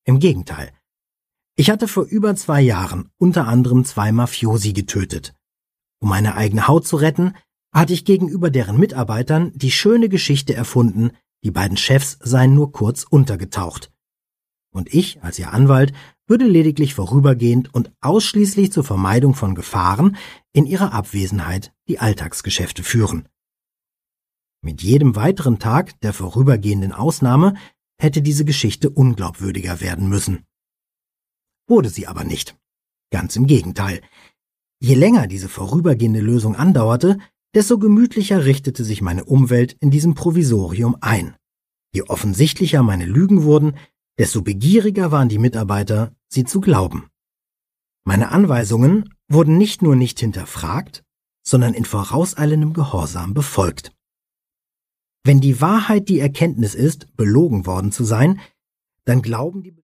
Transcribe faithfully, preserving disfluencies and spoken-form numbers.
Im Gegenteil. Ich hatte vor über zwei Jahren unter anderem zwei Mafiosi getötet. Um meine eigene Haut zu retten, hatte ich gegenüber deren Mitarbeitern die schöne Geschichte erfunden, die beiden Chefs seien nur kurz untergetaucht. Und ich, als ihr Anwalt, würde lediglich vorübergehend und ausschließlich zur Vermeidung von Gefahren in ihrer Abwesenheit die Alltagsgeschäfte führen. Mit jedem weiteren Tag der vorübergehenden Ausnahme hätte diese Geschichte unglaubwürdiger werden müssen. Wurde sie aber nicht. Ganz im Gegenteil. Je länger diese vorübergehende Lösung andauerte, desto gemütlicher richtete sich meine Umwelt in diesem Provisorium ein. Je offensichtlicher meine Lügen wurden, desto begieriger waren die Mitarbeiter, sie zu glauben. Meine Anweisungen wurden nicht nur nicht hinterfragt, sondern in vorauseilendem Gehorsam befolgt. Wenn die Wahrheit die Erkenntnis ist, belogen worden zu sein, dann glauben die